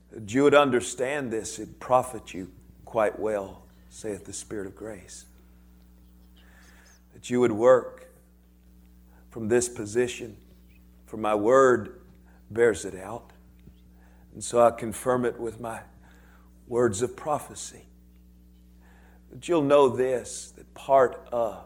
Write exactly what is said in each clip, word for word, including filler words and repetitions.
That you would understand this, it'd profit you quite well, saith the Spirit of grace. That you would work from this position, for my word bears it out. And so I confirm it with my words of prophecy. That you'll know this, that part of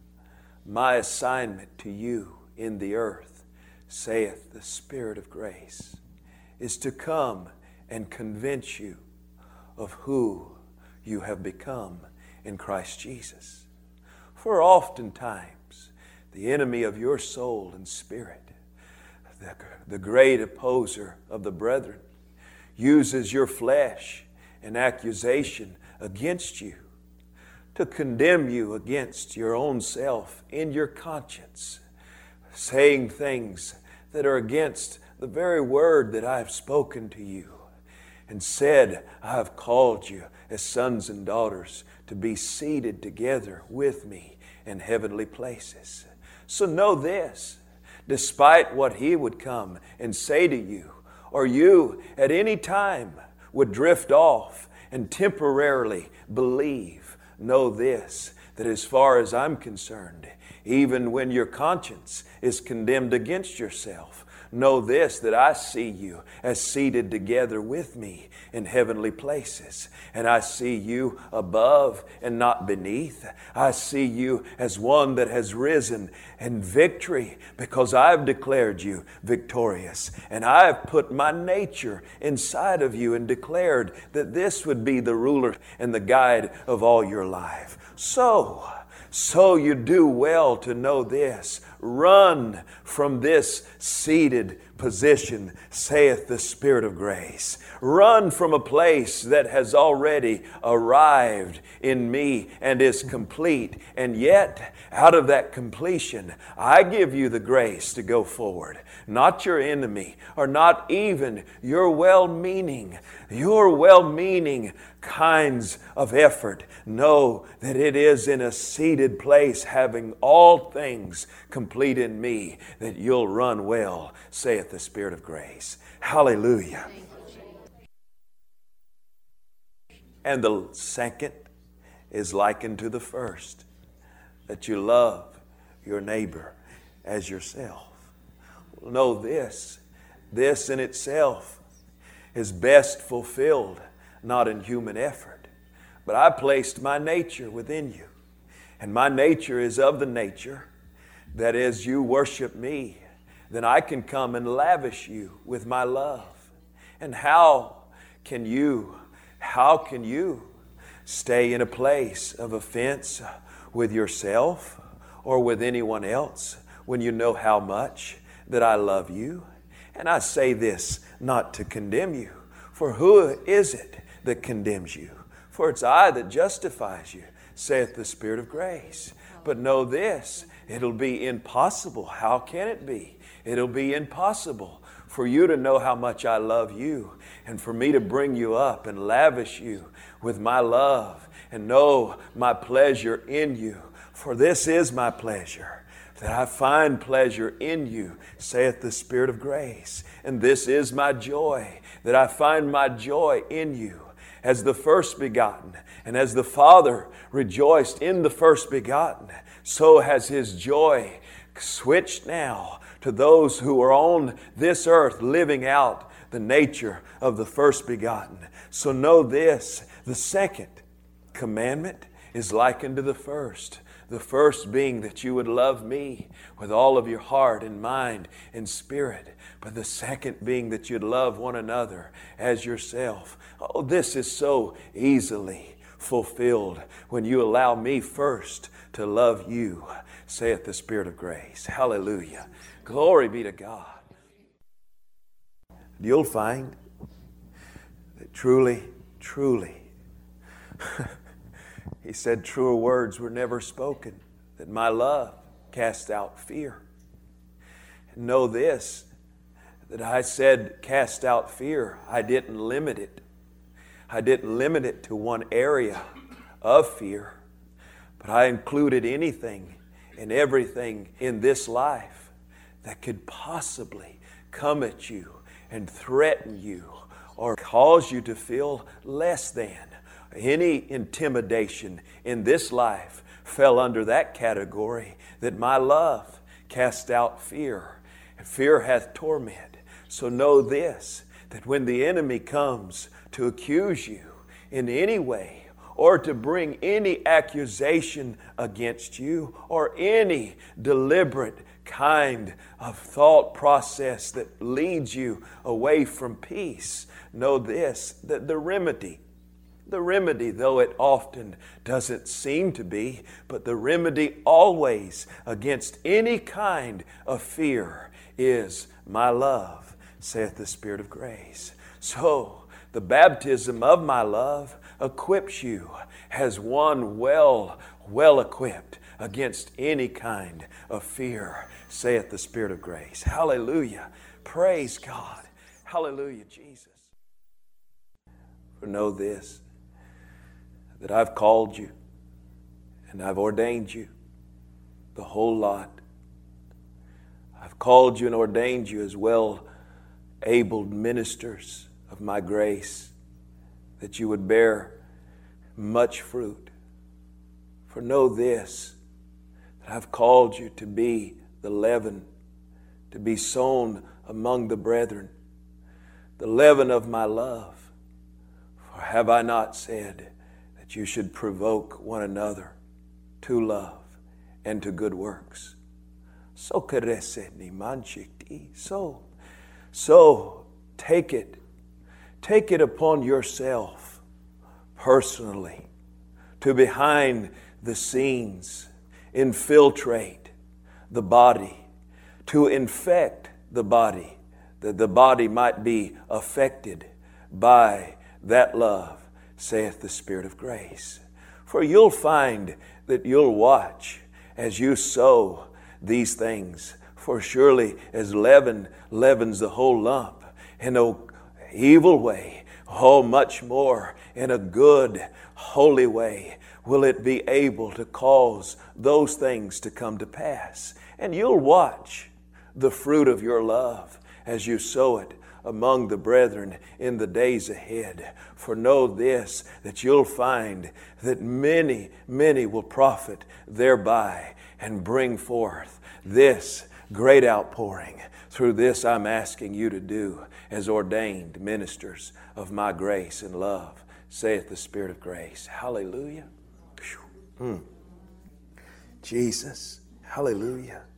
my assignment to you in the earth, saith the Spirit of grace, is to come and convince you of who you have become in Christ Jesus. For oftentimes, the enemy of your soul and spirit, the, the great opposer of the brethren, uses your flesh and accusation against you to condemn you against your own self in your conscience, saying things that are against the very word that I have spoken to you, and said, I have called you as sons and daughters to be seated together with me in heavenly places. So know this, despite what he would come and say to you, or you at any time would drift off and temporarily believe, know this, that as far as I'm concerned, even when your conscience is condemned against yourself, know this, that I see you as seated together with me in heavenly places. And I see you above and not beneath. I see you as one that has risen in victory because I've declared you victorious. And I've put my nature inside of you and declared that this would be the ruler and the guide of all your life. So, So you do well to know this. Run from this seated position, saith the Spirit of grace. Run from a place that has already arrived in me and is complete. And yet, out of that completion, I give you the grace to go forward. Not your enemy, or not even your well-meaning, your well-meaning kinds of effort. Know that it is in a seated place, having all things complete in me, that you'll run well, saith the Spirit of grace. Hallelujah. And the second is likened to the first, that you love your neighbor as yourself. Know this, this in itself is best fulfilled not in human effort, but I placed my nature within you. And my nature is of the nature that as you worship me, then I can come and lavish you with my love. And how can you, how can you stay in a place of offense with yourself or with anyone else when you know how much that I love you? And I say this not to condemn you, for who is it that condemns you? For it's I that justifies you, saith the Spirit of grace. But know this, it'll be impossible. How can it be? It'll be impossible for you to know how much I love you, and for me to bring you up and lavish you with my love and know my pleasure in you. For this is my pleasure, that I find pleasure in you, saith the Spirit of grace. And this is my joy, that I find my joy in you. As the first begotten, and as the Father rejoiced in the first begotten, so has His joy switched now to those who are on this earth living out the nature of the first begotten. So know this, the second commandment is likened to the first. The first being that you would love me with all of your heart and mind and spirit. But the second being that you'd love one another as yourself. Oh, this is so easily fulfilled when you allow me first to love you, saith the Spirit of grace. Hallelujah. Glory be to God. You'll find that truly, truly, He said, truer words were never spoken, that my love cast out fear. And know this, that I said cast out fear, I didn't limit it. I didn't limit it to one area of fear, but I included anything and everything in this life that could possibly come at you and threaten you or cause you to feel less than. Any intimidation in this life fell under that category, that my love cast out fear, and fear hath torment. So know this, that when the enemy comes to accuse you in any way, or to bring any accusation against you, or any deliberate kind of thought process that leads you away from peace, know this, that the remedy, the remedy, though it often doesn't seem to be, but the remedy always against any kind of fear is my love, saith the Spirit of grace. So, the baptism of my love equips you as one well, well equipped against any kind of fear, saith the Spirit of grace. Hallelujah. Praise God. Hallelujah, Jesus. For know this, that I've called you and I've ordained you, the whole lot. I've called you and ordained you as well-abled ministers of my grace, that you would bear much fruit. For know this, that I've called you to be the leaven, to be sown among the brethren, the leaven of my love. For have I not said that you should provoke one another to love and to good works? So, so, so take it. Take it upon yourself personally to behind the scenes infiltrate the body, to infect the body, that the body might be affected by that love, saith the Spirit of grace. For you'll find that you'll watch as you sow these things. For surely as leaven leavens the whole lump, in no evil way, oh, much more in a good, holy way will it be able to cause those things to come to pass. And you'll watch the fruit of your love as you sow it among the brethren in the days ahead. For know this, that you'll find that many, many will profit thereby and bring forth this great outpouring. Through this I'm asking you to do as ordained ministers of my grace and love, saith the Spirit of grace. Hallelujah. Mm. Jesus. Hallelujah.